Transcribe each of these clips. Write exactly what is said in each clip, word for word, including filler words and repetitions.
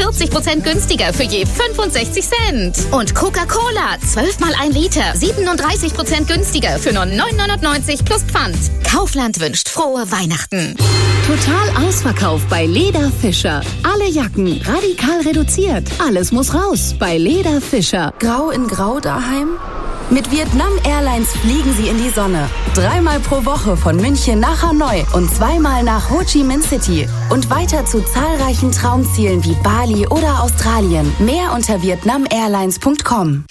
vierzig Prozent günstiger für je fünfundsechzig Cent. Und Coca-Cola, zwölf mal ein Liter, siebenunddreißig Prozent günstiger für nur neun neunundneunzig plus Pfand. Kaufland wünscht frohe Weihnachten. Total ausverkauft bei Leder Fischer. Alle Jacken radikal reduziert. Alles muss raus bei Leder Fischer. Grau in Grau daheim? Mit Vietnam Airlines fliegen Sie in die Sonne. Dreimal pro Woche von München nach Hanoi und zweimal nach Ho Chi Minh City. Und weiter zu zahlreichen Traumzielen wie Bali oder Australien. Mehr unter vietnam airlines punkt com.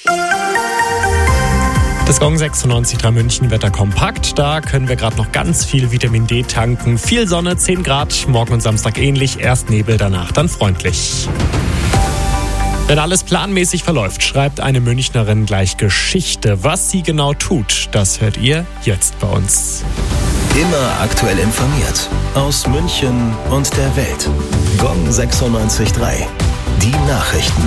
Das Gong sechsundneunzig Komma drei München Wetter kompakt. Da können wir gerade noch ganz viel Vitamin D tanken. Viel Sonne, zehn Grad. Morgen und Samstag ähnlich. Erst Nebel, danach dann freundlich. Wenn alles planmäßig verläuft, schreibt eine Münchnerin gleich Geschichte. Was sie genau tut, das hört ihr jetzt bei uns. Immer aktuell informiert. Aus München und der Welt. Gong sechsundneunzig Komma drei. Die Nachrichten.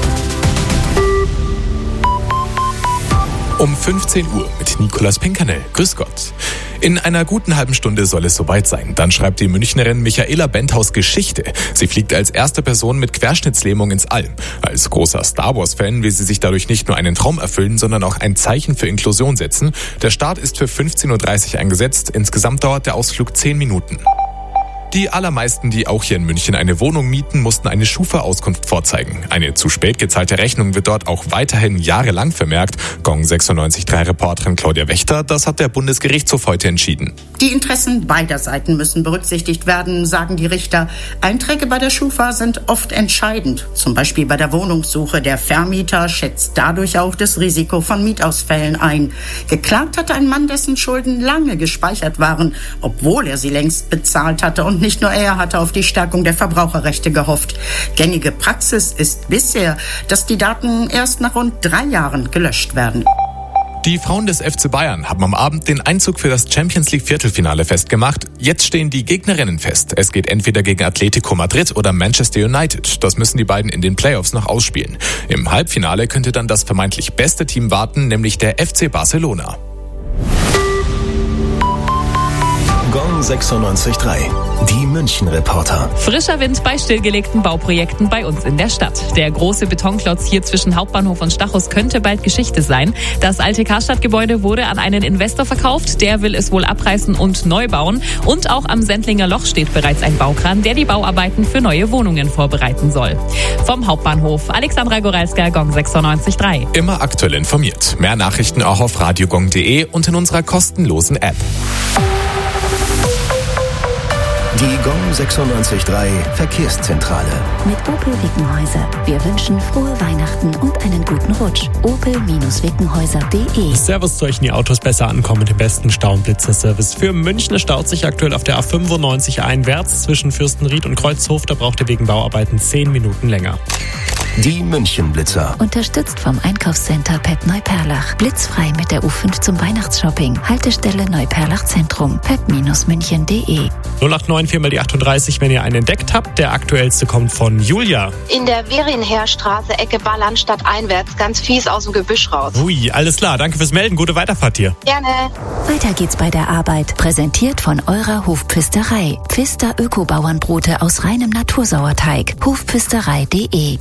Um fünfzehn Uhr mit Nicolas Pinkernell. Grüß Gott. In einer guten halben Stunde soll es soweit sein. Dann schreibt die Münchnerin Michaela Benthaus Geschichte. Sie fliegt als erste Person mit Querschnittslähmung ins All. Als großer Star Wars-Fan will sie sich dadurch nicht nur einen Traum erfüllen, sondern auch ein Zeichen für Inklusion setzen. Der Start ist für fünfzehn Uhr dreißig angesetzt. Insgesamt dauert der Ausflug zehn Minuten. Die allermeisten, die auch hier in München eine Wohnung mieten, mussten eine Schufa-Auskunft vorzeigen. Eine zu spät gezahlte Rechnung wird dort auch weiterhin jahrelang vermerkt. Gong sechsundneunzig Komma drei Reporterin Claudia Wächter, das hat der Bundesgerichtshof heute entschieden. Die Interessen beider Seiten müssen berücksichtigt werden, sagen die Richter. Einträge bei der Schufa sind oft entscheidend. Zum Beispiel bei der Wohnungssuche. Der Vermieter schätzt dadurch auch das Risiko von Mietausfällen ein. Geklagt hatte ein Mann, dessen Schulden lange gespeichert waren, obwohl er sie längst bezahlt hatte. Und nicht nur er hatte auf die Stärkung der Verbraucherrechte gehofft. Gängige Praxis ist bisher, dass die Daten erst nach rund drei Jahren gelöscht werden. Die Frauen des F C Bayern haben am Abend den Einzug für das Champions League Viertelfinale festgemacht. Jetzt stehen die Gegnerinnen fest. Es geht entweder gegen Atletico Madrid oder Manchester United. Das müssen die beiden in den Playoffs noch ausspielen. Im Halbfinale könnte dann das vermeintlich beste Team warten, nämlich der F C Barcelona. Gong sechsundneunzig Komma drei. Die München-Reporter. Frischer Wind bei stillgelegten Bauprojekten bei uns in der Stadt. Der große Betonklotz hier zwischen Hauptbahnhof und Stachus könnte bald Geschichte sein. Das alte Karstadtgebäude wurde an einen Investor verkauft. Der will es wohl abreißen und neu bauen. Und auch am Sendlinger Loch steht bereits ein Baukran, der die Bauarbeiten für neue Wohnungen vorbereiten soll. Vom Hauptbahnhof Alexandra Goralska, Gong sechsundneunzig Komma drei. Immer aktuell informiert. Mehr Nachrichten auch auf radiogong punkt de und in unserer kostenlosen App. Die Gong sechsundneunzig Komma drei Verkehrszentrale. Mit Opel Wickenhäuser. Wir wünschen frohe Weihnachten und einen guten Rutsch. opel Wickenhäuser punkt de. Servus, zu euch in die Autos besser ankommen mit dem besten Stau- und Blitzerservice. Für München staut sich aktuell auf der A fünfundneunzig einwärts zwischen Fürstenried und Kreuzhof. Da braucht ihr wegen Bauarbeiten zehn Minuten länger. Die München-Blitzer. Unterstützt vom Einkaufscenter Pep Neuperlach. Blitzfrei mit der U fünf zum Weihnachtsshopping. Haltestelle Neuperlach Zentrum. pep München punkt de. null acht neun vier mal die achtunddreißig, wenn ihr einen entdeckt habt. Der aktuellste kommt von Julia. In der Werienheerstraße, Ecke Ballernstadt einwärts, ganz fies aus dem Gebüsch raus. Ui, alles klar. Danke fürs Melden. Gute Weiterfahrt hier. Gerne. Weiter geht's bei der Arbeit. Präsentiert von eurer Hofpfisterei. Pfister Öko-Bauernbrote aus reinem Natursauerteig. Hofpfisterei punkt de.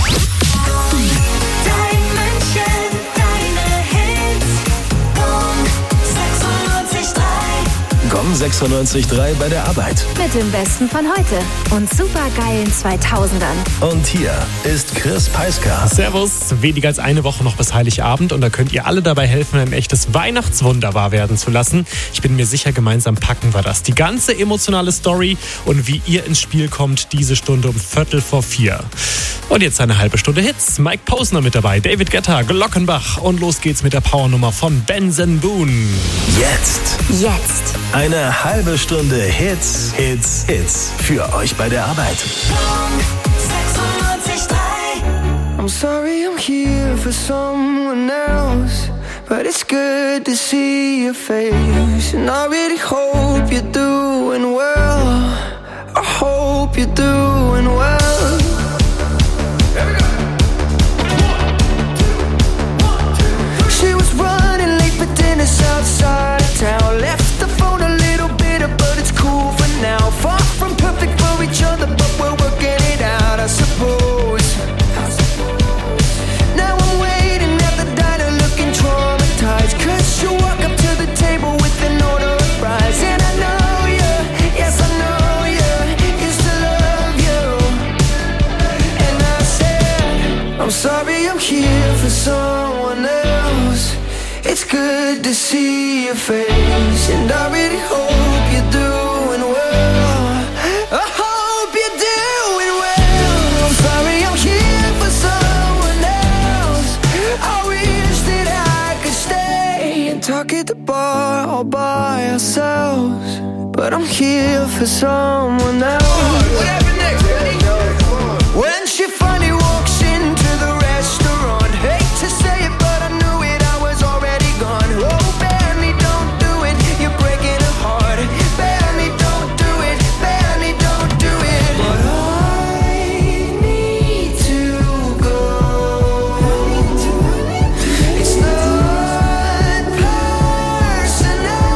Gong sechsundneunzig Komma drei bei der Arbeit. Mit dem Besten von heute und supergeilen zweitausendern. Und hier ist Chris Peisker. Servus, weniger als eine Woche noch bis Heiligabend und da könnt ihr alle dabei helfen, ein echtes Weihnachtswunder wahr werden zu lassen. Ich bin mir sicher, gemeinsam packen wir das. Die ganze emotionale Story und wie ihr ins Spiel kommt, diese Stunde um Viertel vor vier. Und jetzt eine halbe Stunde Hits. Mike Posner mit dabei, David Guetta, Glockenbach und los geht's mit der Powernummer von Benson Boone. Jetzt. Jetzt. Eine halbe Stunde Hits, Hits, Hits für euch bei der Arbeit. I'm sorry I'm here for someone else, but it's good to see your face. And I really hope you're doing well. I hope you're doing well. She was running late for dinner outside of town. Left the phone a little bitter, but it's cool for now. Far from perfect for each other, but we're working it out, I suppose. someone else. It's good to see your face, and I really hope you're doing well. I hope you're doing well. I'm sorry I'm here for someone else. I wish that I could stay and talk at the bar all by ourselves, but I'm here for someone else. What happened next, Ready? When she finally walks into the restaurant, hate to say it, but I knew it, I was already gone. Oh, Benny, don't do it, you're breaking her heart. Benny, don't do it, Benny, don't do it. But I need to go. It's not personal.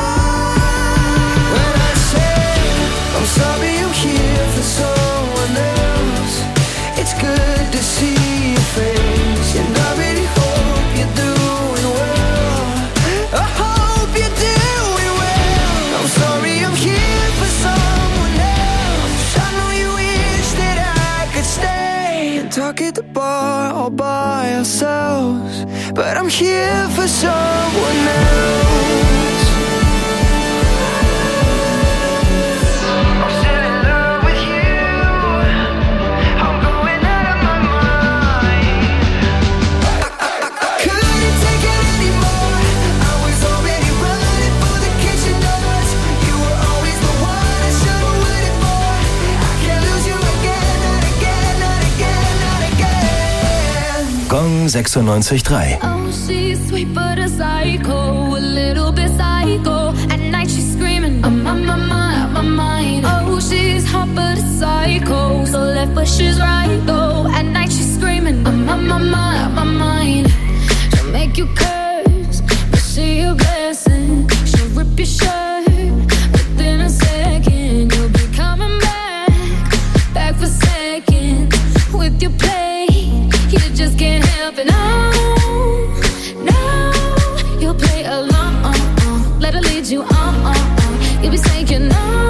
When I say I'm sorry I'm here for someone else, it's good to see your face, and I really hope you're doing well. I hope you're doing well. I'm sorry I'm here for someone else. I know you wish that I could stay and talk at the bar all by ourselves, but I'm here for someone else. I'm still in love with you. I'm going out of my mind. I couldn't take it anymore. I was already running for the kitchen doors. You were always the one I should have waited for. I can't lose you again, not again, not again, not again. Gong sechsundneunzig Komma drei. Oh, she's sweet but a psycho, a little bit psycho. At night she's screaming, I'm on my mind, my mind. Oh, she's hot but a psycho, so left but she's right though. At night she's screaming, I'm on my mind, my mind. She'll make you curse, but she a blessing. She'll rip your shirt within a second. You'll be coming back, back for seconds with your play. You just can't help it, no, no. You'll play along, let her lead you on. You'll be saying no,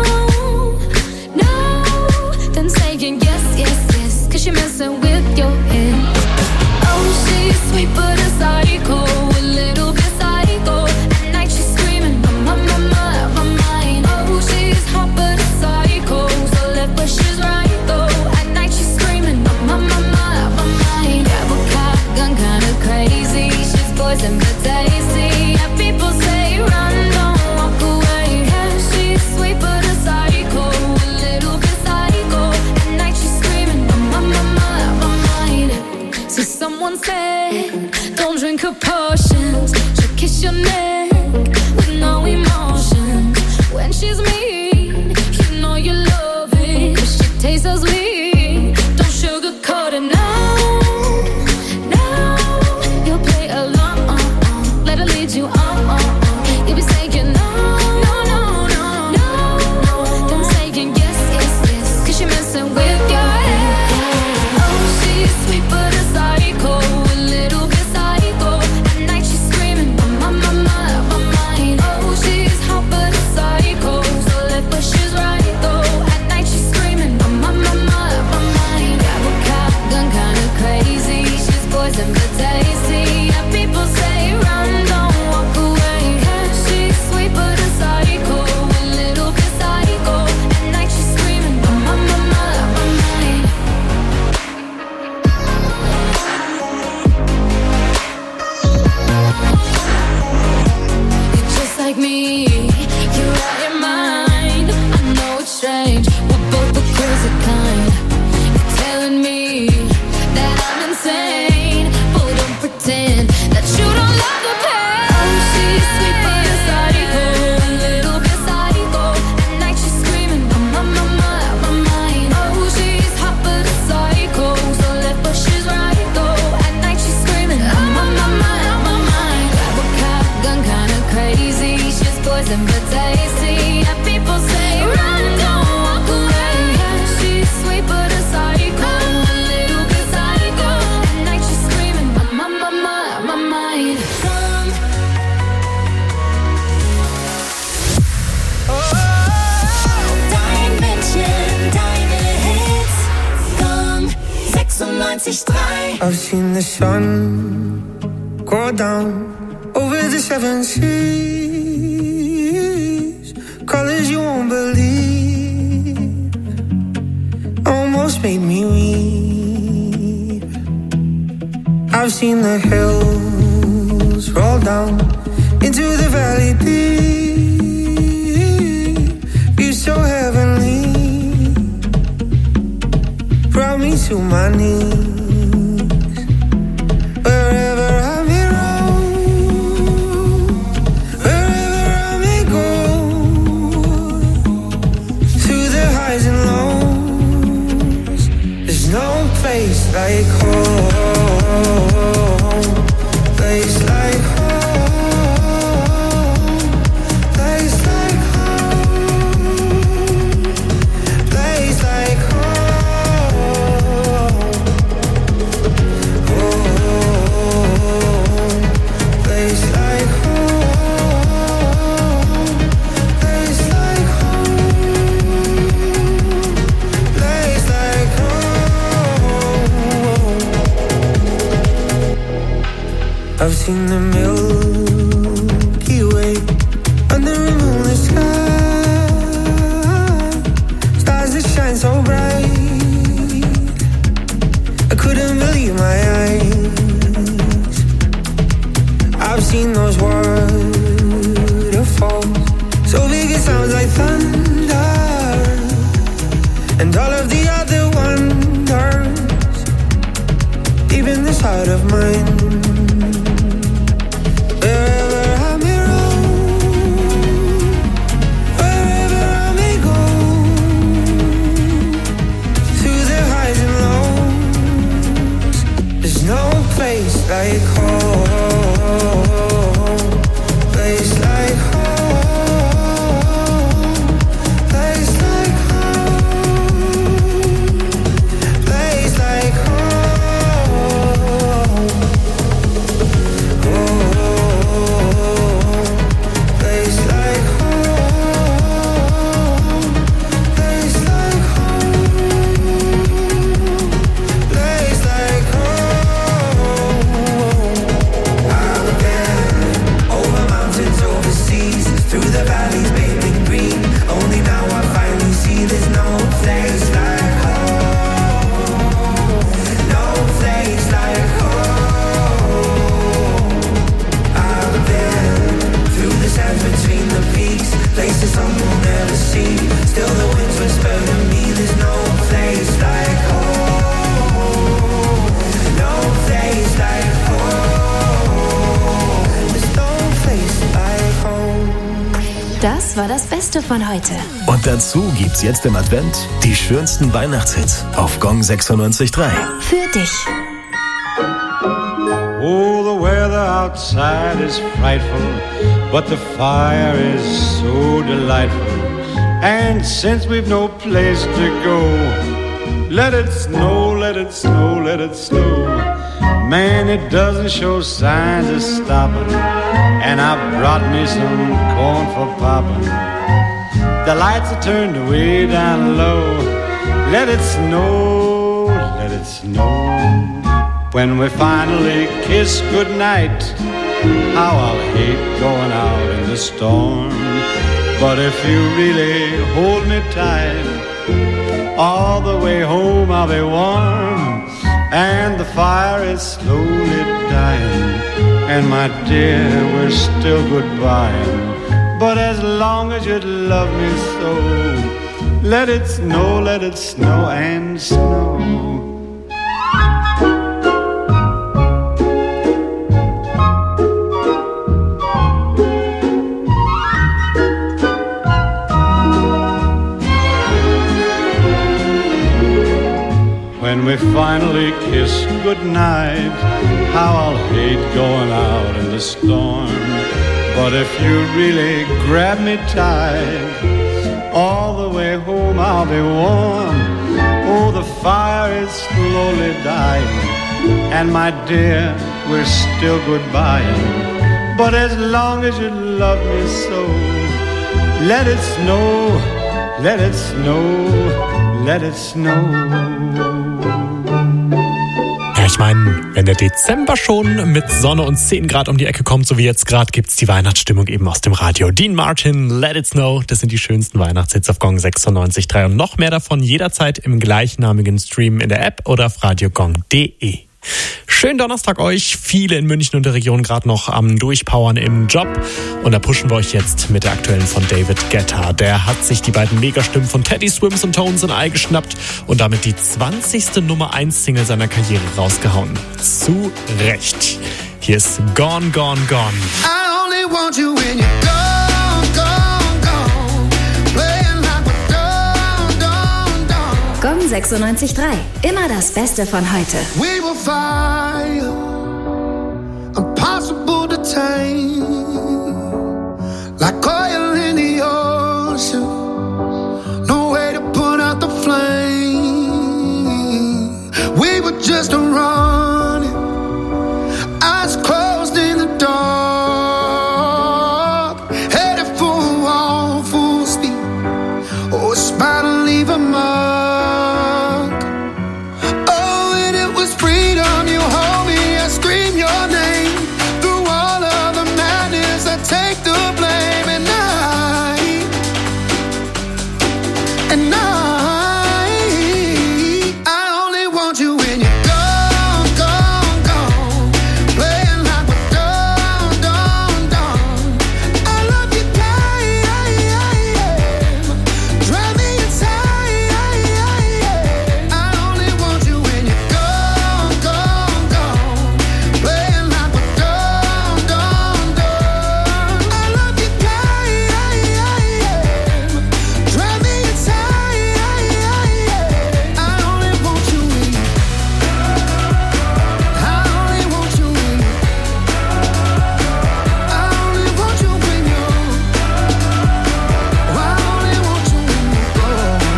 no, then saying yes, yes, yes, cause you're messing with your head. Oh, she's sweet but a psycho, a little bit psycho. At night she's screaming, I'm on my mind, my mind. Oh, she's hot but a psycho, so left but she's right though. At night she's screaming, I'm on my mind, my mind. Grab a cop gun, kinda crazy. She's poison but tasty. Yeah, people say run, don't walk away. Yeah, she's sweet but a psycho, a little bit psycho. At night she's screaming, I'm on my mind, my mind. So someone said, don't drink her potions. She'll kiss your neck with no emotion. When she's mean, you know you love it, but she tastes so sweet. Don't sugarcoat it, no, no. You'll play along, let her lead you on. You'll be saying no, no, no, no, no. Then saying yes, yes, yes, cause you're messing with your head. Oh, she's sweet but a psycho, a little bit psycho. At night she's screaming, I'm on my mind, my mind. Oh, she's hot but a psycho, so sechsundneunzig Komma drei. I've seen the sun go down over the seven seas, colors you won't believe, almost made me weep. I've seen the hills roll down into the valley deep, view so heavenly, brought me to my knees. Wherever I may roam, wherever I may go, through the highs and lows, there's no place like home, place like home, place like home, place like home, home, place like home, place like home, place like home. I've seen the Milky Way under a moonlit sky, stars that shine so bright, I couldn't believe my eyes. I've seen those waterfalls, so big it sounds like thunder, and all of the other wonders, deep in this heart of mine. Wherever I may roam, wherever I may go, through the highs and lows, there's no place like home, place like home, place like home, place like home, home, place like home, place like home, place like home. I've been over mountains, overseas, through the valleys, bathing green. Only now I finally see there's no place like home, no place like home. I've been through the sands between the peaks, places some will never see. Still the winds whisper to me, there's no place like home, no place like home. There's no place like home. Das war das Beste von heute. Und dazu gibt's jetzt im Advent die schönsten Weihnachtshits auf Gong sechsundneunzig Komma drei. Für dich. Oh, the weather outside is frightful, but the fire is so delightful. And since we've no place to go, let it snow, let it snow, let it snow. Man, it doesn't show signs of stopping, and I brought me some corn for popping. The lights are turned way down low. Let it snow, let it snow. When we finally kiss goodnight, how I'll hate going out in the storm. But if you really hold me tight, all the way home I'll be warm. And the fire is slowly dying, and my dear, we're still goodbying. But as long as you love me so, let it snow, let it snow and snow. When we finally kiss goodnight, how I'll hate going out in the storm. But if you really grab me tight, all the way home I'll be warm. Oh, the fire is slowly dying, and my dear, we're still goodbying. But as long as you love me so, let it snow, let it snow, let it snow. Wenn der Dezember schon mit Sonne und zehn Grad um die Ecke kommt, so wie jetzt gerade, gibt's die Weihnachtsstimmung eben aus dem Radio. Dean Martin, Let It Snow, das sind die schönsten Weihnachtshits auf Gong sechsundneunzig Komma drei und noch mehr davon jederzeit im gleichnamigen Stream in der App oder auf radiogong punkt de. Schönen Donnerstag euch, viele in München und der Region gerade noch am Durchpowern im Job und da pushen wir euch jetzt mit der aktuellen von David Guetta. Der hat sich die beiden Megastimmen von Teddy Swims und Tones in Ei geschnappt und damit die zwanzigste Nummer eins Single seiner Karriere rausgehauen. Zu Recht. Hier ist Gone, Gone, Gone. I only want you when you're gone, gone, gone. Playing like we're done, done, done. Gong sechsundneunzig Komma drei. Immer das Beste von heute. We will fire, impossible to tame. Like oil in the ocean, no way to put out the flame. We were just running, eyes closed in the dark, headed for a wall, full speed. Oh, it's about to leave a mark. Oh, and it was freedom. You hold me, I scream your name. Through all of the madness, I take the blame. And I, and I, I only want you when you're gone, gone, gone. Playing like we're done, done, done. I love you, drive me insane. I only want you when you're gone, gone, gone. Playing like we're done, done, done. I love you, drive me insane. I only want you when you, I only want you when you, I only want you when you, I only want you when you go.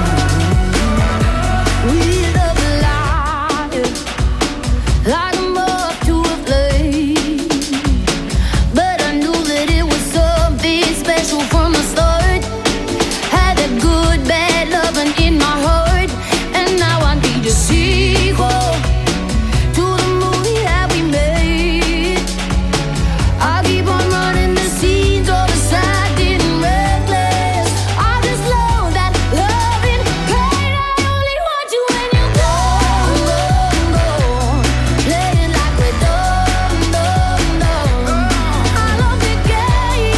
We love life like a moth to a flame, but I knew that it was something special from the start. Had that good, bad loving in my heart, and now I need a sequel to the movie that we made. I keep on running the scenes all beside and reckless. I just love that loving pain. I only want you when you're gone, gone, gone. Playing like we're done, done, done. I love the game,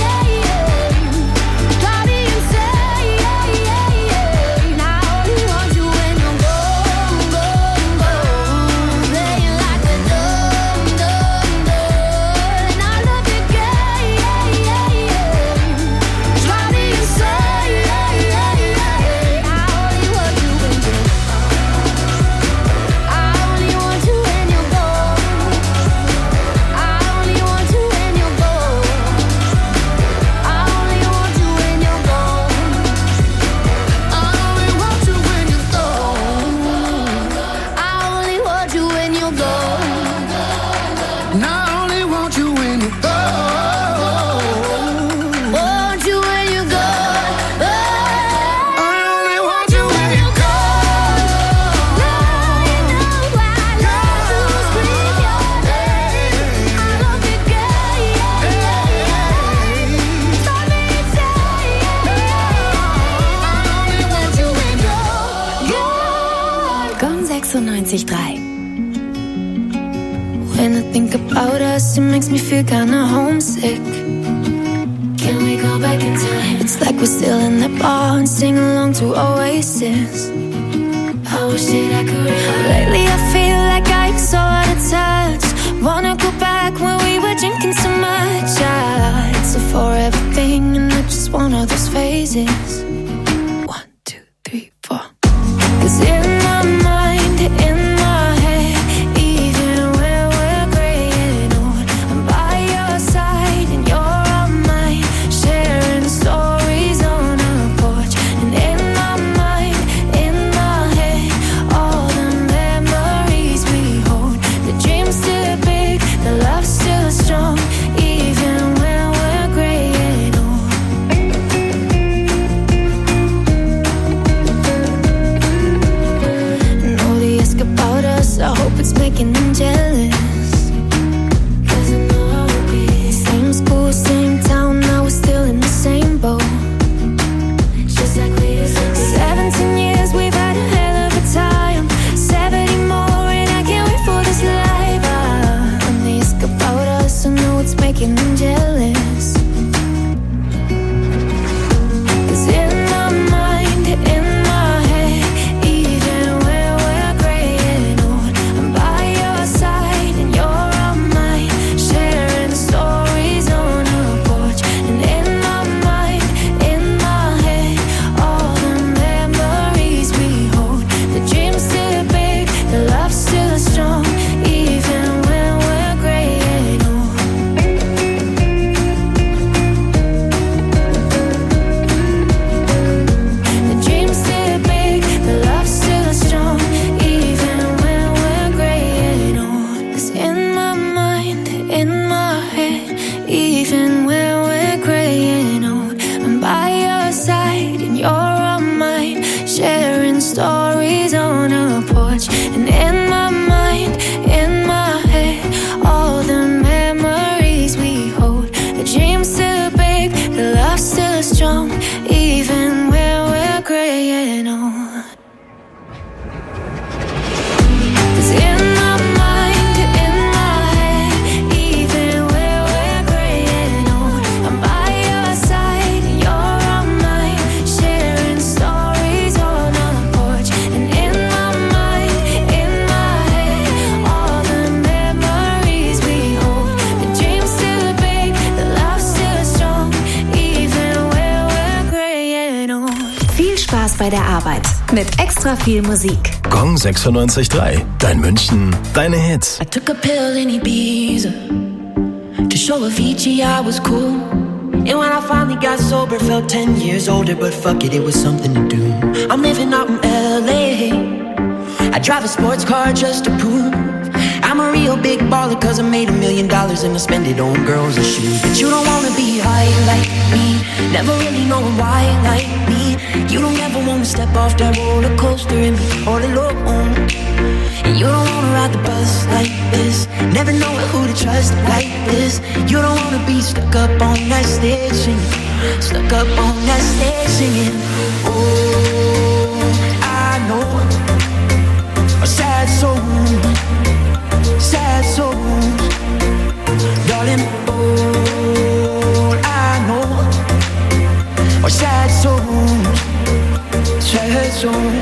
drive me insane. I only want you when you're gone, gone, gone. Playing like we're done, done, done. I love the game, drive me insane. I only want you when you're, I only want you when you're gone. I only want you when you're gone. I only want you when you're gone. I only want you when you're gone. I only want you when you're gone. And I only want you when you're gone. Want you when you're gone. I only want you when you're gone. Gong sechsundneunzig Komma drei. When I think about us, it makes me feel kinda homesick. Can we go back in time? It's like we're still in that bar and sing along to Oasis. I wish that I could. Lately I feel like I'm so out of touch. Wanna go back when we were drinking so much. Ah, it's a forever thing and I just want all those phases. One, two, three, four. 'Cause in my mind, in my head, even when we're graying old, I'm by your side and you're all mine, sharing stories on our porch. And in my mind, in my head, all the memories we hold. The dream's still big, the love's still strong, even when we're graying old. still strong, even when we're graying old. The dream's still big, the love's still strong, even when we're graying old. 'Cause in my mind, in my head, even when we're graying old, I'm by your side and you're on mine, sharing stories on a porch. And in my mind, in my head, all the memories we hold. The dream's still big, the love's still strong, even when we're graying old. 'Cause in my mind, in my head, even when we're graying old, I'm by your side and you're on mine, sharing stories on a porch. And in my mind, in my head, all the memories we hold. The dream's still big, the love's still strong, even when we're graying old. Viel Spaß bei der Arbeit mit extra viel Musik. Gong sechsundneunzig Komma drei. Dein München, deine Hits. I took a pill in Ibiza to show Avicii I was cool. And when I finally got sober, felt ten years older. But fuck it, it was something to do. I'm living out in L A. I drive a sports car just to prove I'm a real big baller, 'cause I made a million dollars and I spend it on girls and shoes. But you don't wanna be high like me, never really knowing why like me. You don't ever wanna step off that roller coaster and be all alone. And you don't wanna ride the bus like this, never knowing who to trust like this. You don't wanna be stuck up on that stage singing, stuck up on that stage singing. Oh, I know a sad soul, sad souls, darling. All I know are sad souls, sad souls.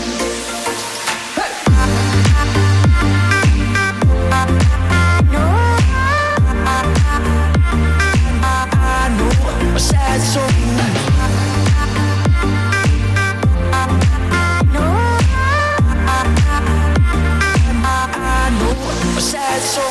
Sad soul. Sad soul.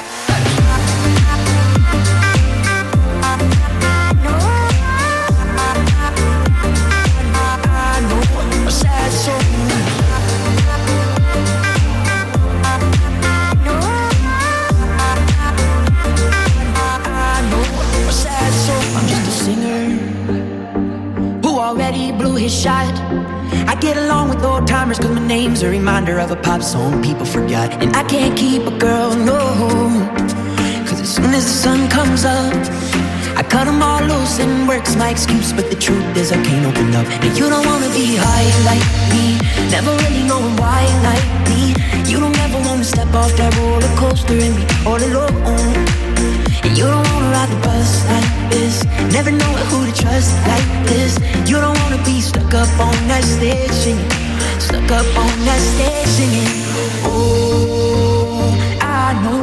I'm just a singer who already blew his shot. I get along with old timers 'cause my name's a reminder of a pop song people forgot. And I can't keep a girl, no, 'cause as soon as the sun comes up, I cut them all loose and work's my excuse. But the truth is I can't open up. And you don't wanna be high like me, never really knowing why like me. You don't ever wanna step off that roller coaster and be all alone. And you don't wanna ride the bus like this, never knowing who to trust like this. You don't wanna be stuck up on that stage singing, stuck up on that stage singing. Oh, I know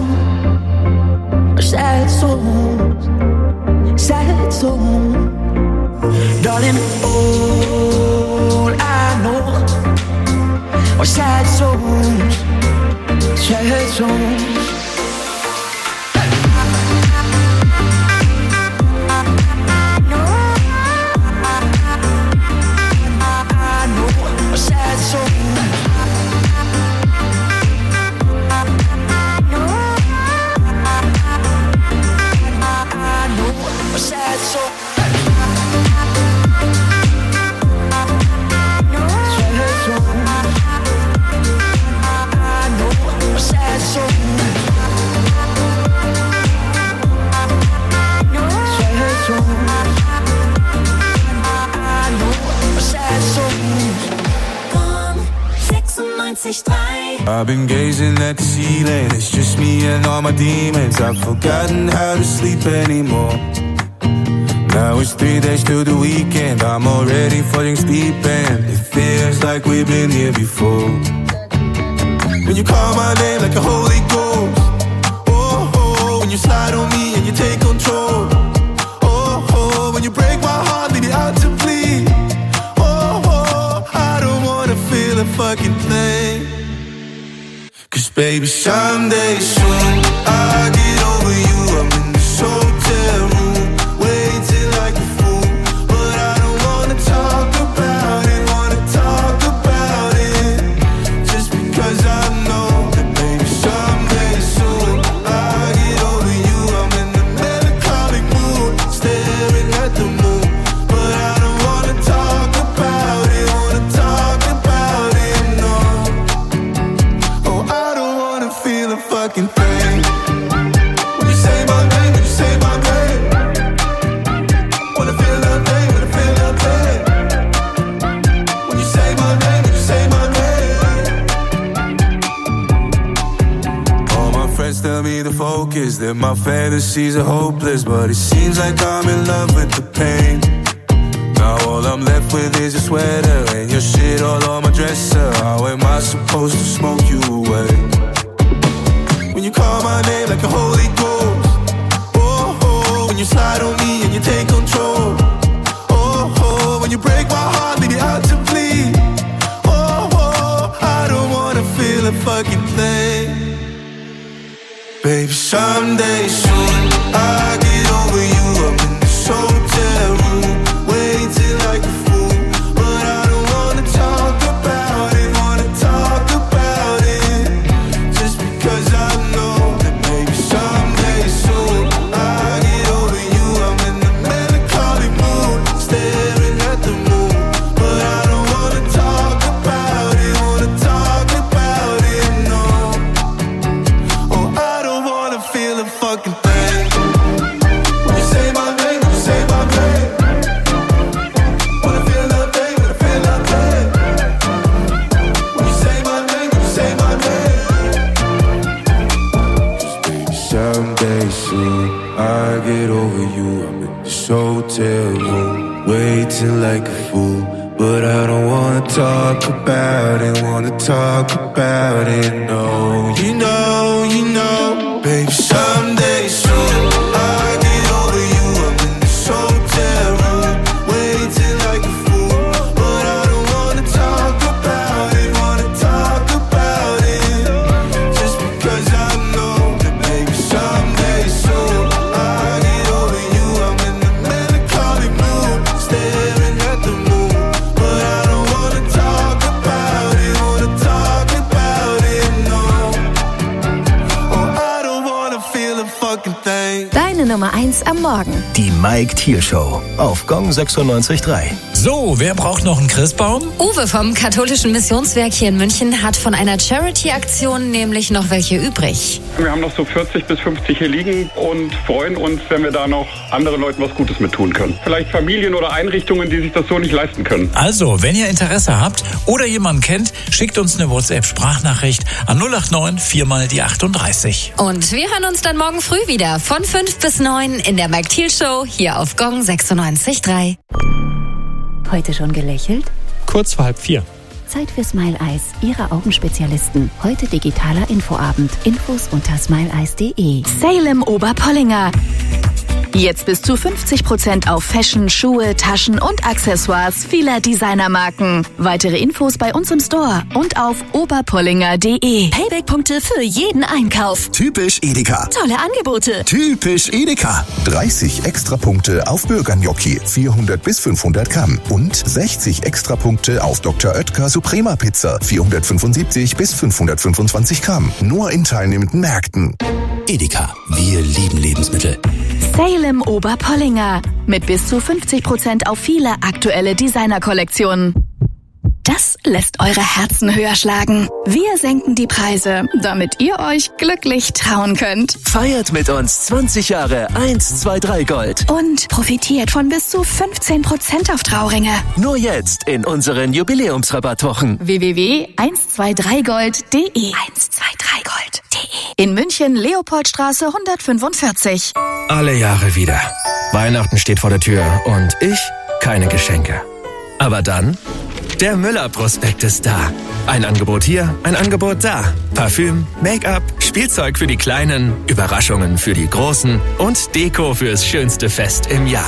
sad souls, sad souls, darling. All I know are sad souls, sad souls. I've been gazing at the ceiling, it's just me and all my demons. I've forgotten how to sleep anymore. Now it's three days till the weekend, I'm already falling asleep and it feels like we've been here before. When you call my name like the Holy Ghost, oh, oh, when you slide on me and you take control, oh, oh, when you break my heart, leave me out to bleed, oh, oh, I don't wanna feel a fucking thing. 'Cause Baby, someday soon I'll get over you. I'm in this hotel room, waiting like a fool, but I don't wanna talk about it, wanna talk about it, just because I know that baby, someday soon I'll get over you. I'm in the melancholic mood, staring at the moon, but I don't wanna talk about it, wanna talk about it, no. Oh, I don't wanna feel a fucking thing. When you say my name, when you say my name, wanna feel nothing, wanna feel nothing. When you say my name, when you say my name. All my friends tell me to focus, that my fantasies are hopeless, but it seems like I'm in love with the pain. Now all I'm left with is your sweater and your shit all on my dresser. How am I supposed to smoke you away? When you call my name like a Holy Ghost, oh, oh, when you slide on me and you take control, oh, oh, when you break my heart, leave me out to bleed, oh, oh, I don't wanna feel a fucking thing. Baby, someday soon I'll get over you. I'm in this hotel room, waiting like a fool, but I don't wanna talk about it, wanna talk about it, just because I know that baby, someday soon I'll get over you. I'm in the melancholic mood, staring at the moon, but I don't wanna talk about it, wanna talk about it, no. Oh, I don't wanna feel a fucking thing. When you say my name, when you say my name, wanna feel nothing, wanna feel nothing. When you say my name, when you say my name. Just baby, someday soon I'll get over you. I'm in this hotel room, waiting like a fool, but I don't wanna talk about it, wanna talk about it, no. You know, you know, baby, someday soon I'll get over you. I'm in this hotel room, waiting like a fool, but I don't wanna talk about it, wanna talk about it, just because I know that baby, someday soon I'll get over you. I'm in the melancholic mood, staring at the moon, but I don't wanna talk about it, wanna talk about it, no. Oh, I don't wanna feel a fucking thing. Deine Nummer eins am Morgen. Die Mike Thiel Show auf Gong sechsundneunzig Komma drei. So, wer braucht noch einen Christbaum? Uwe vom katholischen Missionswerk hier in München hat von einer Charity-Aktion nämlich noch welche übrig. Wir haben noch so vierzig bis fünfzig hier liegen und freuen uns, wenn wir da noch anderen Leuten was Gutes mit tun können. Vielleicht Familien oder Einrichtungen, die sich das so nicht leisten können. Also, wenn ihr Interesse habt oder jemanden kennt, schickt uns eine WhatsApp-Sprachnachricht an null acht neun vier mal die achtunddreißig. Und wir hören uns dann morgen früh wieder von fünf bis neun in der Mike Thiel Show hier auf Gong sechsundneunzig Komma drei. Heute schon gelächelt? Kurz vor halb vier. Zeit für Smile Eyes, Ihre Augenspezialisten. Heute digitaler Infoabend. Infos unter smile eyes punkt de. Sale im Oberpollinger. Jetzt bis zu fünfzig Prozent auf Fashion, Schuhe, Taschen und Accessoires vieler Designermarken. Weitere Infos bei uns im Store und auf oberpollinger punkt de. Payback-Punkte für jeden Einkauf. Typisch Edeka. Tolle Angebote. Typisch Edeka. dreißig Extrapunkte auf Bürgergnocchi, vierhundert bis fünfhundert Gramm. Und sechzig Extrapunkte auf Doktor Oetker Suprema Pizza, vierhundertfünfundsiebzig bis fünfhundertfünfundzwanzig Gramm. Nur in teilnehmenden Märkten. Edeka, wir lieben Lebensmittel. Sale im Oberpollinger. Mit bis zu fünfzig Prozent auf viele aktuelle Designerkollektionen. Das lässt eure Herzen höher schlagen. Wir senken die Preise, damit ihr euch glücklich trauen könnt. Feiert mit uns zwanzig Jahre eins zwei drei Gold. Und profitiert von bis zu fünfzehn Prozent auf Trauringe. Nur jetzt in unseren Jubiläumsrabattwochen. w w w punkt eins zwei drei gold punkt de eins zwei drei gold punkt de. In München, Leopoldstraße hundertfünfundvierzig. Alle Jahre wieder. Weihnachten steht vor der Tür und ich keine Geschenke. Aber dann... Der Müller-Prospekt ist da. Ein Angebot hier, ein Angebot da. Parfüm, Make-up, Spielzeug für die Kleinen, Überraschungen für die Großen und Deko fürs schönste Fest im Jahr.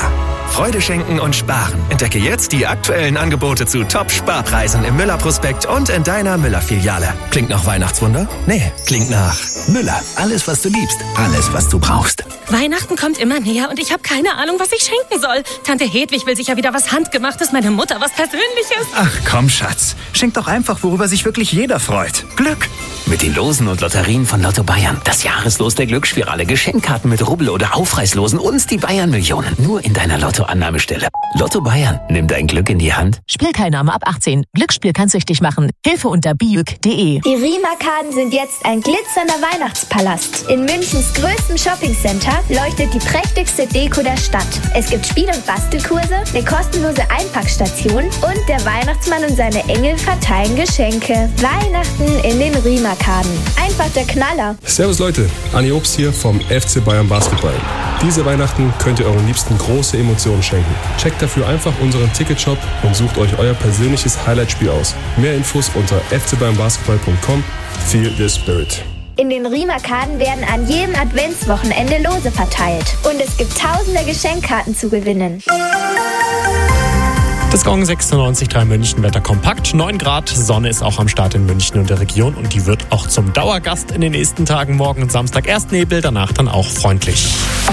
Freude schenken und sparen. Entdecke jetzt die aktuellen Angebote zu Top-Sparpreisen im Müller-Prospekt und in deiner Müller-Filiale. Klingt nach Weihnachtswunder? Nee, klingt nach Müller. Alles, was du liebst. Alles, was du brauchst. Weihnachten kommt immer näher und ich habe keine Ahnung, was ich schenken soll. Tante Hedwig will sicher wieder was Handgemachtes, meine Mutter was Persönliches. Ach komm, Schatz. Schenk doch einfach, worüber sich wirklich jeder freut. Glück. Mit den Losen und Lotterien von Lotto Bayern. Das Jahreslos der Glücksspirale. Geschenkkarten mit Rubbel- oder Aufreißlosen und die Bayern-Millionen. Nur in deiner Lottoannahmestelle. Lotto Bayern. Nimm dein Glück in die Hand. Spielteilnahme ab achtzehn. Glücksspiel kann süchtig machen. Hilfe unter biuk punkt de. Die Riemarkaden sind jetzt ein glitzernder Weihnachtspalast. In Münchens größtem Shoppingcenter leuchtet die prächtigste Deko der Stadt. Es gibt Spiel- und Bastelkurse, eine kostenlose Einpackstation und der Weihnachtsmann und seine Engel verteilen Geschenke. Weihnachten in den Riemarkaden. Einfach der Knaller. Servus Leute, Anni Obst hier vom F C Bayern Basketball. Diese Weihnachten könnt ihr euren Liebsten große Emotionen schenken. Checkt dafür einfach unseren Ticketshop und sucht euch euer persönliches Highlight-Spiel aus. Mehr Infos unter f c bayern basketball punkt com. Feel the Spirit. In den Riemarkaden werden an jedem Adventswochenende Lose verteilt. Und es gibt tausende Geschenkkarten zu gewinnen. Das Gong sechsundneunzig Komma drei München, Wetter kompakt, neun Grad, Sonne ist auch am Start in München und der Region und die wird auch zum Dauergast in den nächsten Tagen. Morgen und Samstag erst Nebel, danach dann auch freundlich.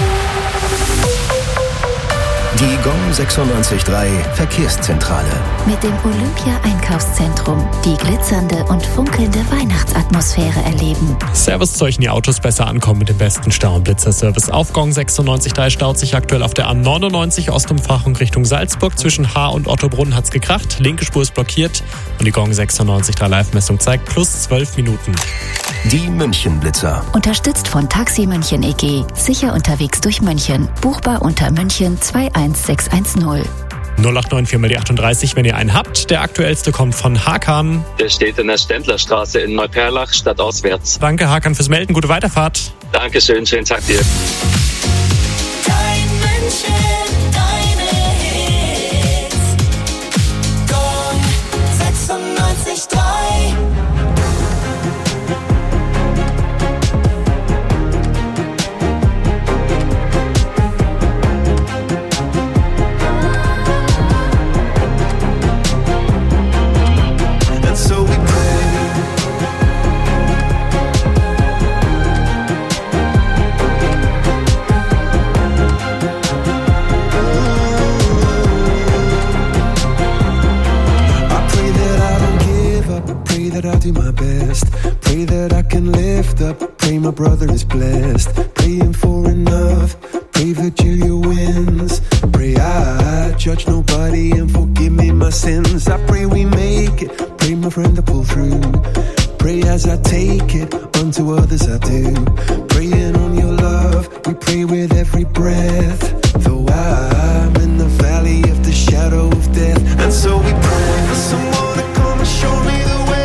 Die Gong sechsundneunzig Komma drei Verkehrszentrale. Mit dem Olympia-Einkaufszentrum die glitzernde und funkelnde Weihnachtsatmosphäre erleben. Servus zu euch, in die Autos besser ankommen mit dem besten Stau- und Blitzerservice. Auf Gong sechsundneunzig Komma drei staut sich aktuell auf der A neunundneunzig Ostumfahrung Richtung Salzburg. Zwischen Haar und Ottobrunn hat's gekracht, linke Spur ist blockiert und die Gong sechsundneunzig Komma drei Live-Messung zeigt plus zwölf Minuten. Die München-Blitzer. Unterstützt von Taxi München E G. Sicher unterwegs durch München. Buchbar unter München zwei eins sechs eins null. null acht neun vier mal die achtunddreißig, wenn ihr einen habt. Der aktuellste kommt von Hakan. Der steht in der Ständlerstraße in Neuperlach, stadtauswärts. Danke Hakan fürs Melden, gute Weiterfahrt. Dankeschön, schönen Tag dir. Dein München, deine Hits. Gong sechsundneunzig Komma drei. I'll do my best. Pray that I can lift up. Pray my brother is blessed. Praying for enough. Pray Virgilia wins. Pray I judge nobody and forgive me my sins. I pray we make it. Pray my friend to pull through. Pray as I take it. Unto others I do. Praying on your love. We pray with every breath. Though I'm in the valley of the shadow of death. And so we pray for someone to come and show me the way.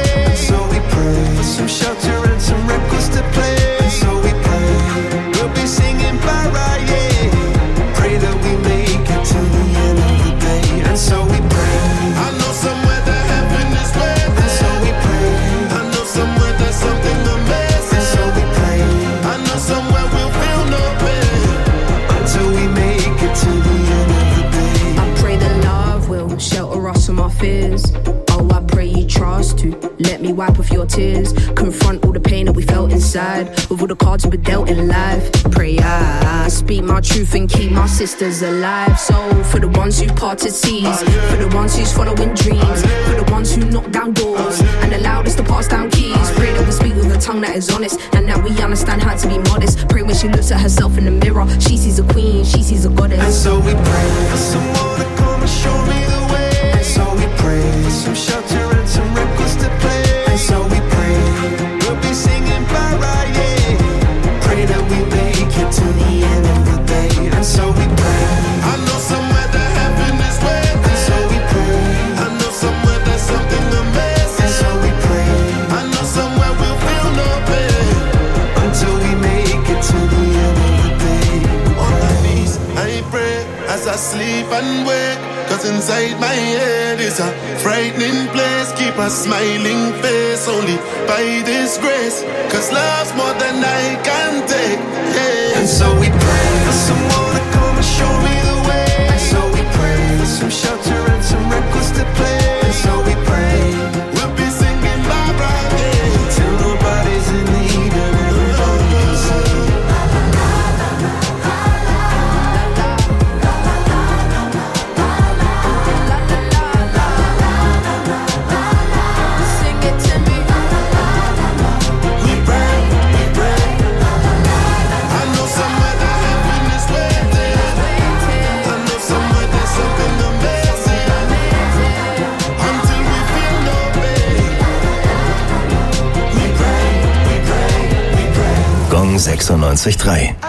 For some shelter and some records to play. And so we pray, we'll be singing para, yeah. Pray that we make it to the end of the day. And so we pray, I know somewhere that heaven is waiting. And so we pray, I know somewhere there's something amazing. And so we pray, I know somewhere we'll feel no pain until we make it to the end of the day. I pray that love will shelter us from our fears. Oh, I pray you trust to let me wipe off your tears. Confront all the pain that we felt inside with all the cards we've been dealt in life. Pray I speak my truth and keep my sisters alive. So for the ones who parted seas, for the ones who's following dreams, for the ones who knock down doors and allowed us to pass down keys. Pray that we speak with a tongue that is honest and that we understand how to be modest. Pray when she looks at herself in the mirror, she sees a queen, she sees a goddess. And so we pray for someone to come and show me the way. And so we pray for some shelter and some records to play. And so we pray, we'll be singing para, yeah. Pray that we make it to the end of the day. And so we pray, I know somewhere that heaven is waiting. And so we pray, I know somewhere there's something amazing. And so we pray, I know somewhere we'll feel no pain until we make it to the end of the day. On my knees, I pray as I sleep and wake. Cause inside my head is a frightening place. Keep a smiling face only by this grace. Cause love's more than I can take, yeah. And so we pray for someone to come and show me the way. And so Gong sechsundneunzig Komma drei.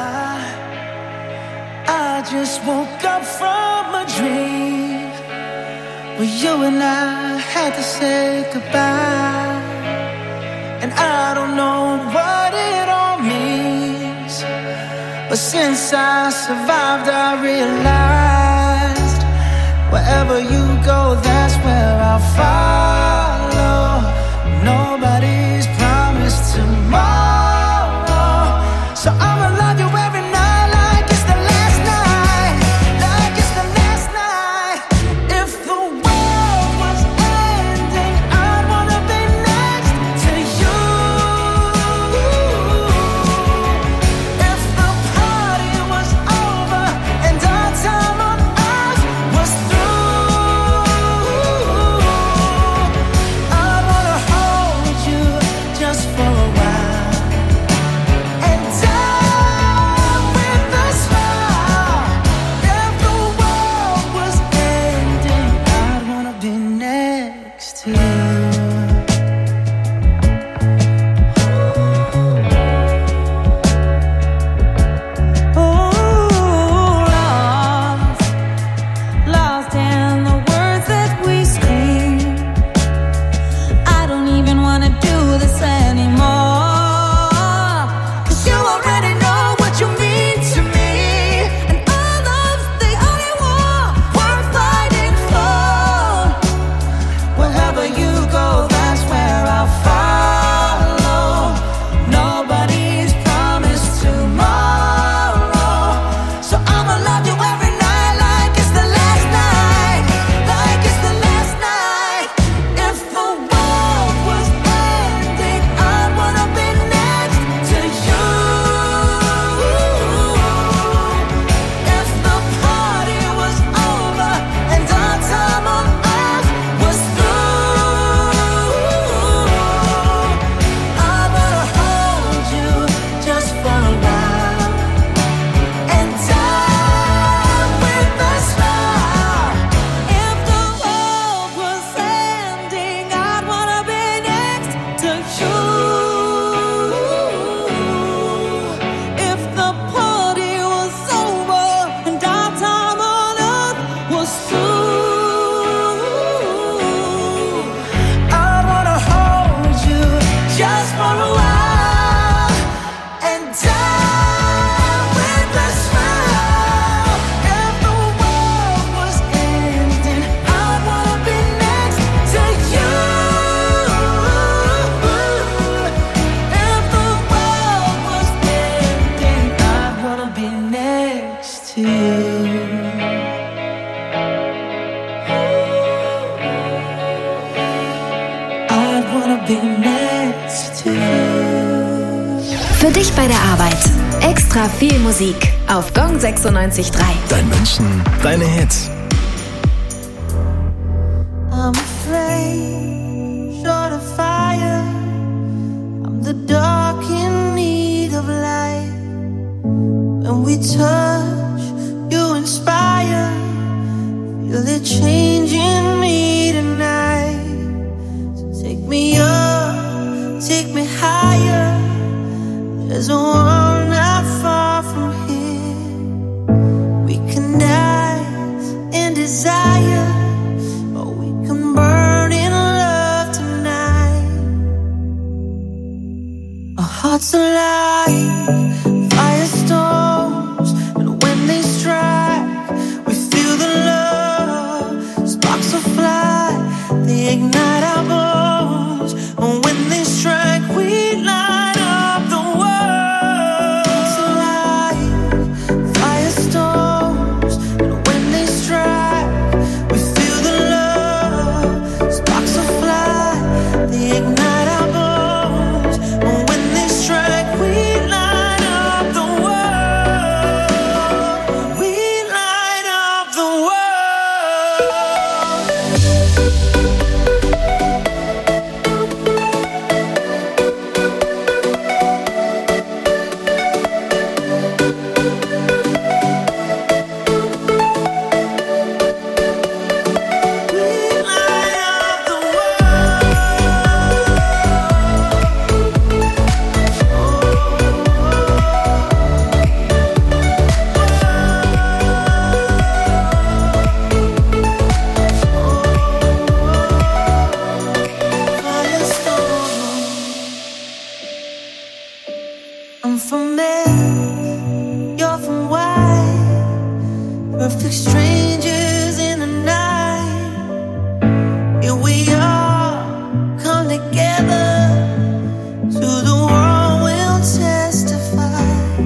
I just woke up from a dream where you and I had to say goodbye. And I don't know what it all means, but since I survived I realized wherever you go, that's where I'll follow. Nobody's promised tomorrow, so I'ma love you every night like it's the last night, like it's the last night. If the world was ending, I'd wanna be next to you. If the party was over and our time on earth was through, I'd wanna hold you just for a while and die with a smile. If the world was ending, I'd wanna be next to you. Lost, lost in the words that we scream. I don't even wanna do this anymore, 'cause you already know what you mean to me, and all love's the only war worth fighting for. Wherever you go, that's where I'll follow. Nobody's promised tomorrow, so I'ma love you every night like it's the last night, like it's the last night. If the world was ending, I'd wanna be next to you. If the party was over and our time on earth was through, I wanna hold you just for a while and die with a smile. If the world was ending, I'd wanna be next to you. If the party was over and our time on earth was through, I'd wanna hold you just for a while and die with a smile. If the world was ending, I'd wanna be next to you. If the world was ending, I'd wanna be next to you. I'd wanna be next to you. Für dich bei der Arbeit. Extra viel Musik auf Gong sechsundneunzig Komma drei. Dein München, deine Hits. I'm a flame, short of fire. I'm the dark in need of light. When we touch, you inspire. Feel it changing me tonight. So take me up, take me higher. There's a world not far from here. We can dive in desire, or we can burn in love tonight. Our hearts alive, firestorms, and when they strike, we feel the love. Sparks will fly, they ignite our bones, and when they strike, we light up the world. Hearts alive, firestorms, and when they strike, we feel the love. Sparks will fly, they ignite our bones, and when they strike, we light up. I'm from Mars, you're from Y. Perfect strangers in the night. Here we are, come together. To the world we'll testify.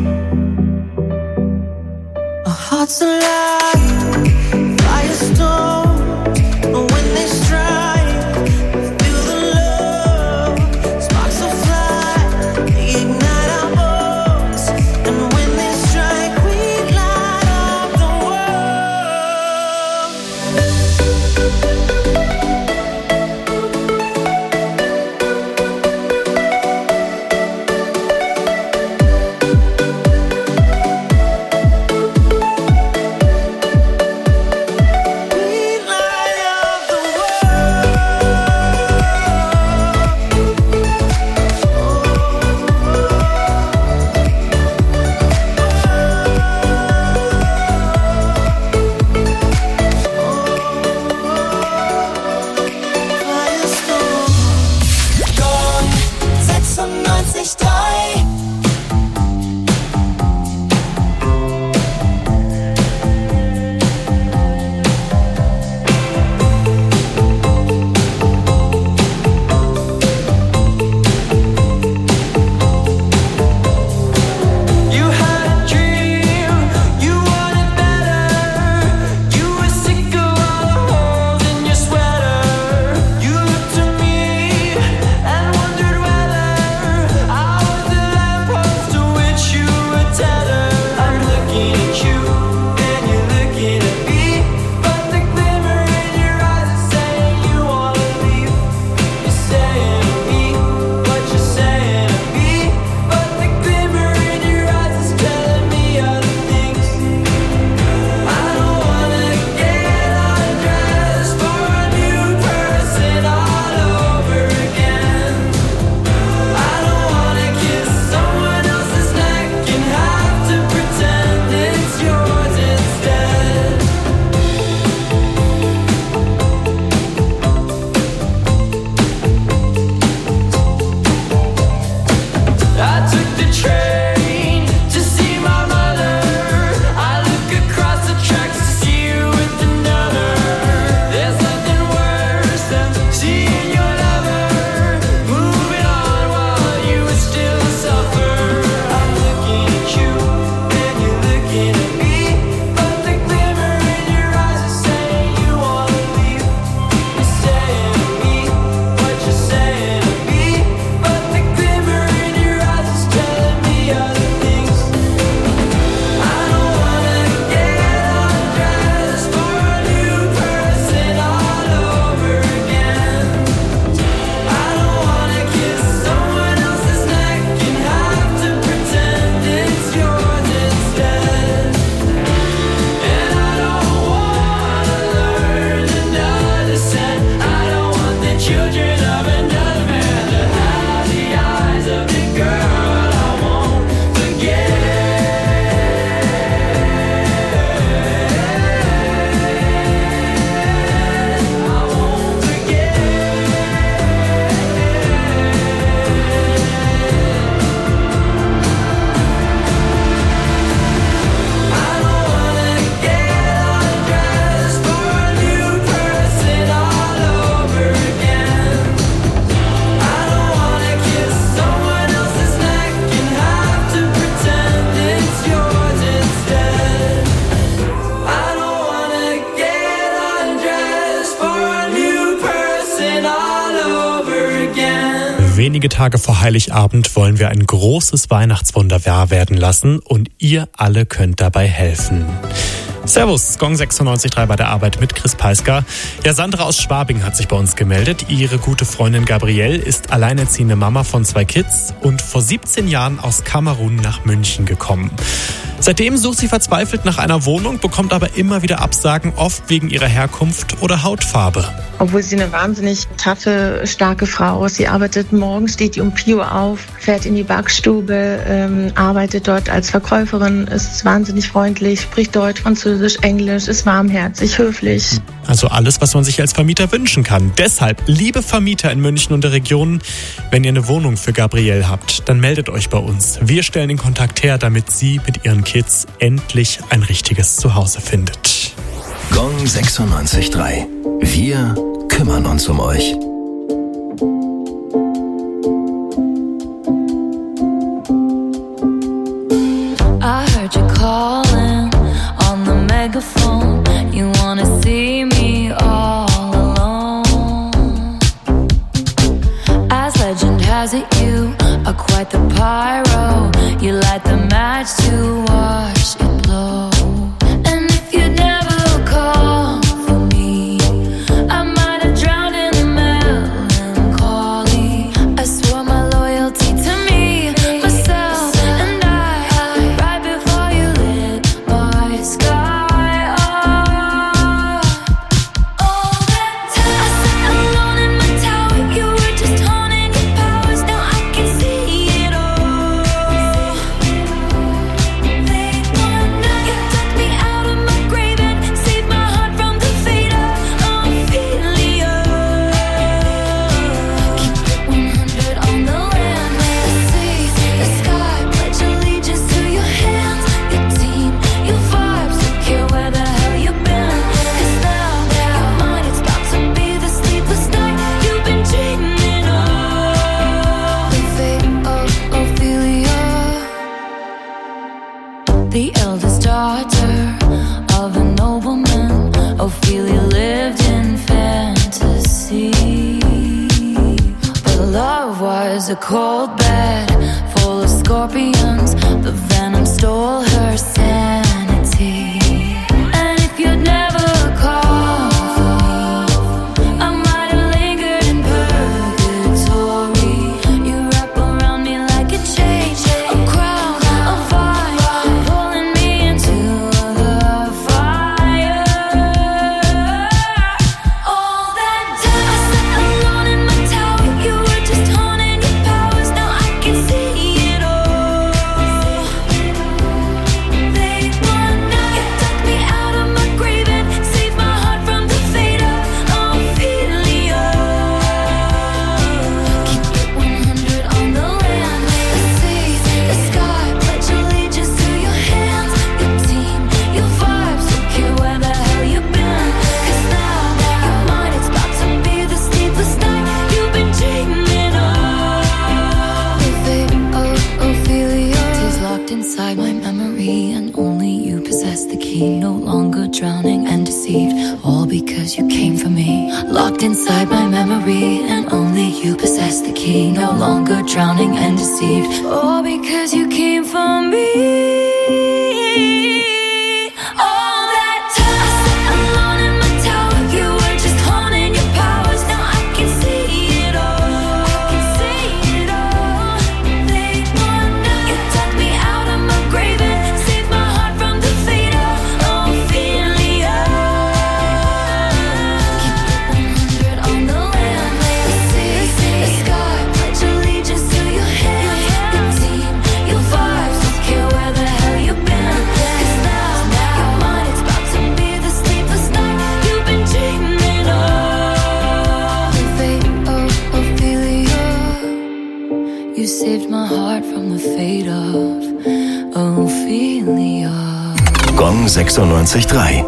Our hearts alive, firestorm. But when they strike, feel the love. Sparks will fly, they ignite our bones. And when they strike, we light up the Wenige Tage vor Heiligabend wollen wir ein großes Weihnachtswunder wahr werden lassen und ihr alle könnt dabei helfen. Servus, Gong sechsundneunzig Komma drei bei der Arbeit mit Chris Peisker. Ja, Sandra aus Schwabing hat sich bei uns gemeldet. Ihre gute Freundin Gabrielle ist alleinerziehende Mama von zwei Kids und vor siebzehn Jahren aus Kamerun nach München gekommen. Seitdem sucht sie verzweifelt nach einer Wohnung, bekommt aber immer wieder Absagen, oft wegen ihrer Herkunft oder Hautfarbe. Obwohl sie eine wahnsinnig taffe, starke Frau ist. Sie arbeitet morgens, steht die um vier Uhr auf, fährt in die Backstube, ähm, arbeitet dort als Verkäuferin, ist wahnsinnig freundlich, spricht Deutsch, Französisch, Englisch, ist warmherzig, höflich. Also alles, was man sich als Vermieter wünschen kann. Deshalb, liebe Vermieter in München und der Region, wenn ihr eine Wohnung für Gabrielle habt, dann meldet euch bei uns. Wir stellen den Kontakt her, damit sie mit ihren Kids endlich ein richtiges Zuhause findet. Gong sechsundneunzig Komma drei. Wir kümmern uns um euch. I heard you calling on the megaphone. You wanna see me all alone. As legend has it, you are quite the pyro. You light the match to watch it blow. And if you'd never call for me, I might have drowned in the melancholy. I swore my loyalty to me, myself, and I, right before you lit my sky up. All that time I sat alone in my tower, you were just honing your powers. Now I can see it all. Late one night, you took me out of my grave and saved my heart from the fate of Ophelia. Keep it one hundred on the land, the sea, the sky. Pledge allegiance to your hands, your team, your vibes. Don't care where the hell you've been. 'Cause now, now, mine, it's about to be the sleepless night you've been dreaming of. The fate of Ophelia. The eldest daughter of a nobleman, Ophelia lived in fantasy. But love was a cold bed full of scorpions. The venom stole her sanity. And if you'd never called for me, I might have lingered in purgatory. You wrap around me like a chain, a crown, a vine, pulling me into the fire. All that time I sat alone in my tower, you were just honing your powers. Now I can see it all. Late one night, you took me out of my grave and saved my heart from the fate of Ophelia. Keep it one hundred on the land, the sea, the sky. Pledge allegiance to your hands, your team, your vibes. Don't care where the hell you've been. 'Cause now, now, mine, it's about to be the sleepless night you've been dreaming of. The fate of Ophelia is locked inside my memory, and only you possess the key. No longer drowning and deceived, all because you came for me. Locked inside my memory, and only you possess the key. No longer drowning and deceived, all because you came for me. All that time I sat alone in my tower, you were just honing your powers. Now I can see it all. I can see it all. Late one night, you took me out of my grave and saved my heart from the fate of Ophelia. Keep it one hundred on the land, the sea, the sky. Pledge allegiance to your hands, your team, your vibes. Don't care where the hell you've been. 'Cause now, now, mine, it's about to be the sleepless night you've been dreaming of. The fate of Ophelia. You saved my heart from the fate of Ophelia. Gong sechsundneunzig Komma drei.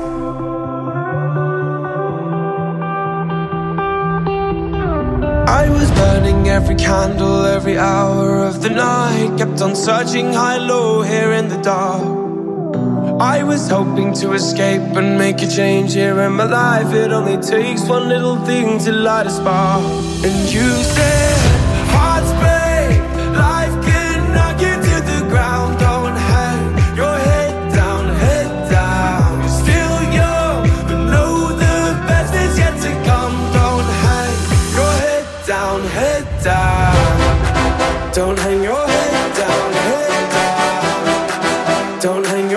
I was burning every candle, every hour of the night. Kept on searching high, low, here in the dark. I was hoping to escape and make a change here in my life. It only takes one little thing to light a spark. And you said, hearts break, life can knock you to the ground. Don't hang your head down, head down. You're still young, but know the best is yet to come. Don't hang your head down, head down. Don't hang your head down, head down. Don't hang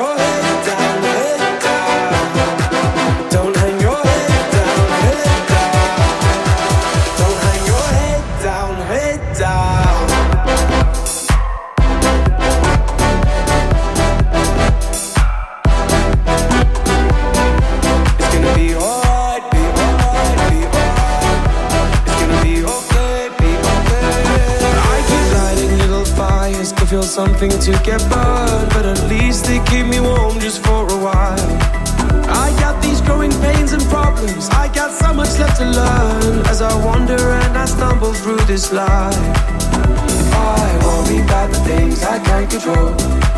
something to get burned, but at least they keep me warm just for a while. I got these growing pains and problems, I got so much left to learn as I wander and I stumble through this life. I worry about the things I can't control.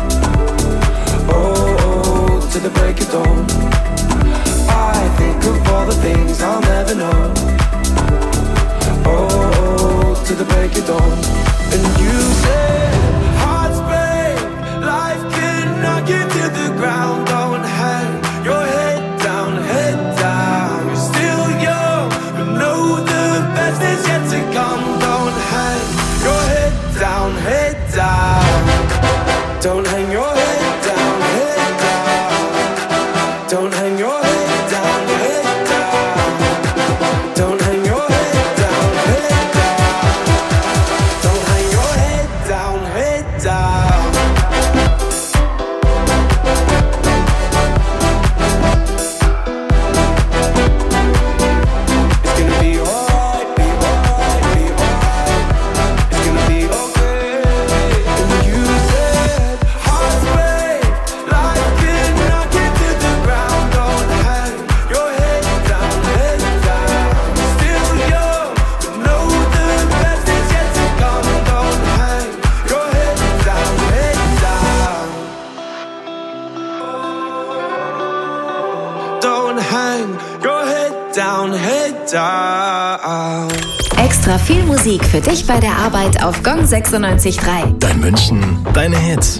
Oh, oh, to the break of dawn. I think of all the things I'll never know. Oh, oh, to the break of dawn. And you said, hearts break, life can knock you to the ground. Don't hang your head down, head down. You're still young, but know the best is yet to come. Don't hang your head down, head down. Don't hang your head down, head down. Don't hang your head down, head down. Don't hang your head down, head down. Don't hang your head down, head down. It's gonna be alright, be alright, be alright. It's gonna be okay. And you said, hearts break, life can knock you to the ground. Don't hang your head down, head down. You're still young, but know the best is yet to come. Don't hang your head down, head down. Don't hang your head down, head down. Extra viel Musik für dich bei der Arbeit auf Gong sechsundneunzig Komma drei. Dein München, deine Hits.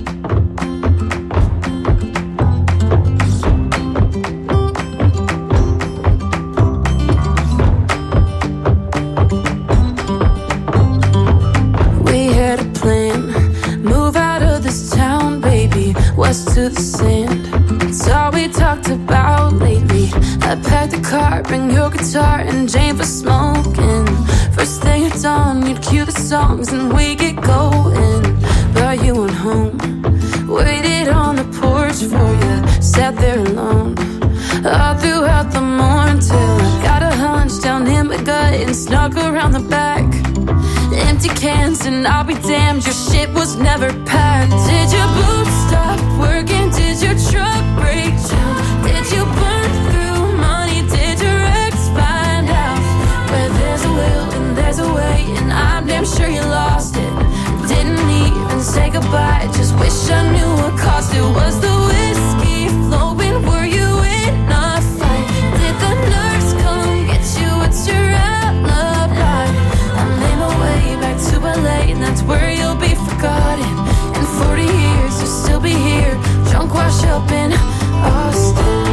We had a plan, move out of this town, baby, west to the sand. It's all we talked about lately. I packed the car, bring your guitar and Jane for smoking. First thing at dawn, you'd cue the songs and we get going. But you went home, waited on the porch for you, sat there alone. All throughout the morning till I got a hunch down in my gut and snuck around the back. Empty cans and I'll be damned, your shit was never packed. Did your boots stop working? Did your truck break down? Did you burn through money? Did your ex find out? Where there's a will and there's a way, and I'm damn sure you lost it. Didn't even say goodbye, just wish I knew what caused it. Was the whiskey flowing? Were you in a fight? Did the nurse come get you? What's your alibi? I made my way back to L A, and that's where you'll be forgotten. In forty years, you'll still be here, drunk, washed up in Austin.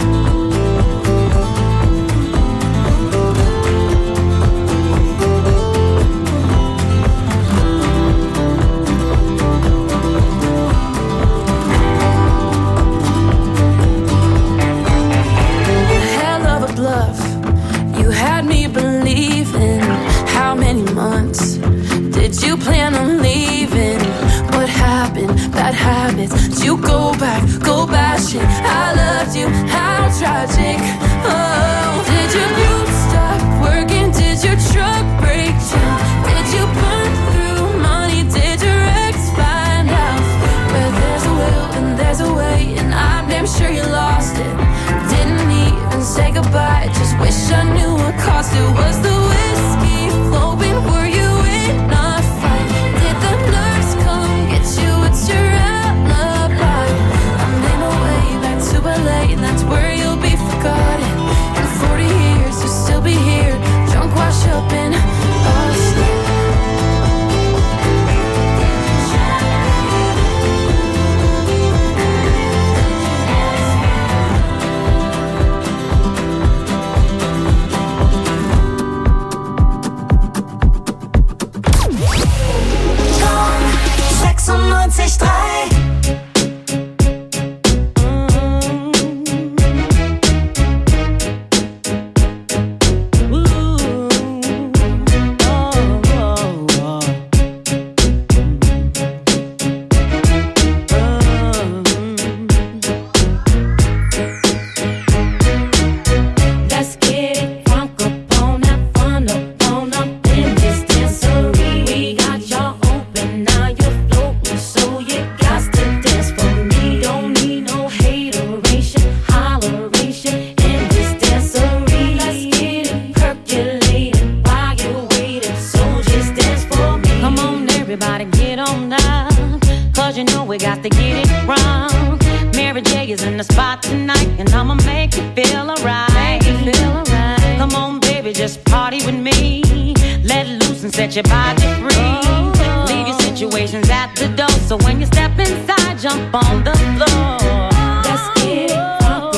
Hell of a bluff, you had me believing. How many months did you plan on leaving? What happened? Bad habits. Did you go back, go bashing? I loved you, how tragic. Oh, did your boots stop working? Did your truck break down? Did you burn through money? Did your ex find out? Where there's a will and there's a way, and I'm damn sure you lost it. Didn't even say goodbye, just wish I knew what caused it. Was the whiskey flowing? Were you in a fight? Did the nurse come get you? What's your alibi? I made my way back to L A, and that's where you'll be forgotten. In forty years, you'll still be here, drunk, washed up in Austin. sechsundneunzig Komma drei. So we got to get it wrong. Mary J is in the spot tonight, and I'ma make you feel alright. Make you feel alright. Come on, baby, just party with me. Let loose and set your body free. Oh. Leave your situations at the door, so when you step inside, jump on the floor. Let's get it.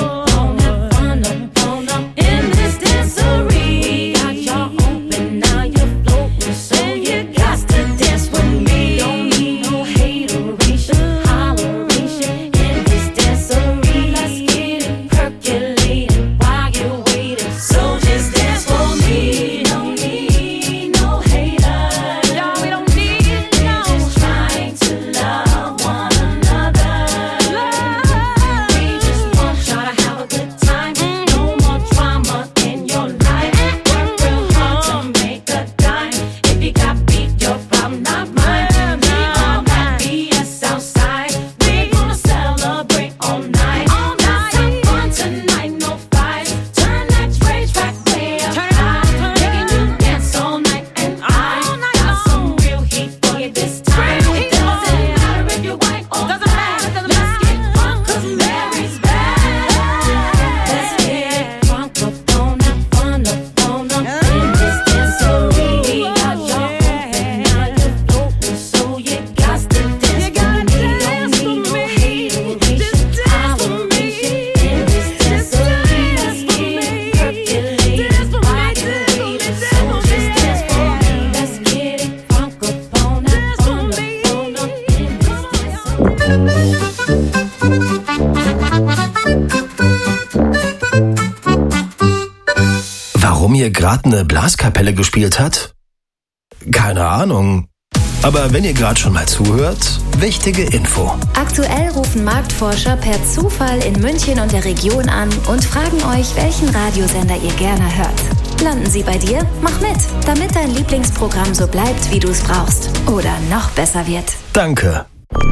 Warum ihr gerade eine Blaskapelle gespielt hat? Keine Ahnung. Aber wenn ihr gerade schon mal zuhört, wichtige Info. Aktuell rufen Marktforscher per Zufall in München und der Region an und fragen euch, welchen Radiosender ihr gerne hört. Landen sie bei dir? Mach mit, damit dein Lieblingsprogramm so bleibt, wie du es brauchst. Oder noch besser wird. Danke.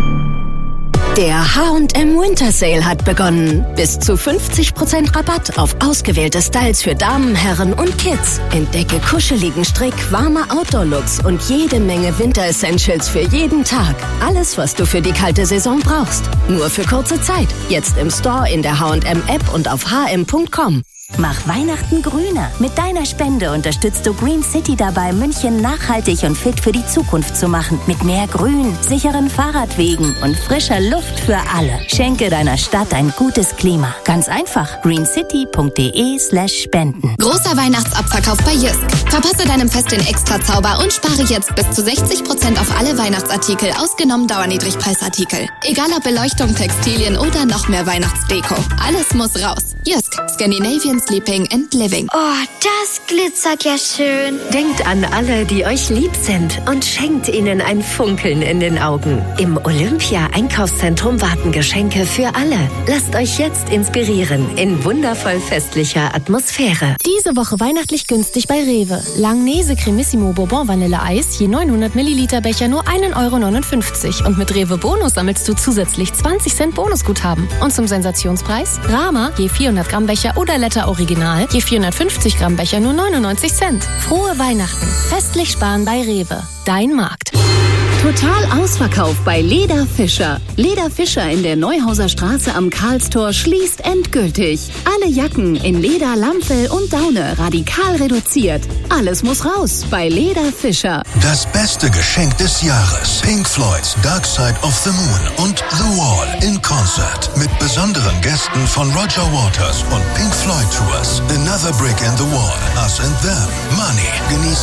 Der H und M Winter Sale hat begonnen. Bis zu fünfzig Prozent Rabatt auf ausgewählte Styles für Damen, Herren und Kids. Entdecke kuscheligen Strick, warme Outdoor-Looks und jede Menge Winter-Essentials für jeden Tag. Alles, was du für die kalte Saison brauchst. Nur für kurze Zeit. Jetzt im Store, in der H und M App und auf h m punkt com. Mach Weihnachten grüner. Mit deiner Spende unterstützt du Green City dabei, München nachhaltig und fit für die Zukunft zu machen. Mit mehr Grün, sicheren Fahrradwegen und frischer Luft für alle. Schenke deiner Stadt ein gutes Klima. Ganz einfach. greencity.de slash spenden. Großer Weihnachtsabverkauf bei Jysk. Verpasse deinem Fest den Extrazauber und spare jetzt bis zu sechzig Prozent auf alle Weihnachtsartikel, ausgenommen Dauerniedrigpreisartikel. Egal ob Beleuchtung, Textilien oder noch mehr Weihnachtsdeko. Alles muss raus. Jysk. Scandinavian Sleeping and Living. Oh, das glitzert ja schön. Denkt an alle, die euch lieb sind und schenkt ihnen ein Funkeln in den Augen. Im Olympia-Einkaufszentrum warten Geschenke für alle. Lasst euch jetzt inspirieren in wundervoll festlicher Atmosphäre. Diese Woche weihnachtlich günstig bei Rewe. Langnese Cremissimo Bourbon Vanille Eis, je neunhundert Milliliter Becher nur ein Euro neunundfünfzig. Und mit Rewe Bonus sammelst du zusätzlich zwanzig Cent Bonusguthaben. Und zum Sensationspreis? Rama, je vierhundert Gramm Becher oder Letter Original, je vierhundertfünfzig Gramm Becher nur neunundneunzig Cent. Frohe Weihnachten. Festlich sparen bei Rewe. Dein Markt. Total ausverkauft bei Leder Fischer. Leder Fischer in der Neuhauser Straße am Karlstor schließt endgültig. Alle Jacken in Leder, Lammfell und Daune radikal reduziert. Alles muss raus bei Leder Fischer. Das beste Geschenk des Jahres. Pink Floyds Dark Side of the Moon und The Wall in Concert. Mit besonderen Gästen von Roger Waters und Pink Floyd Tours. Another Brick in the Wall. Us and Them. Money. Genießt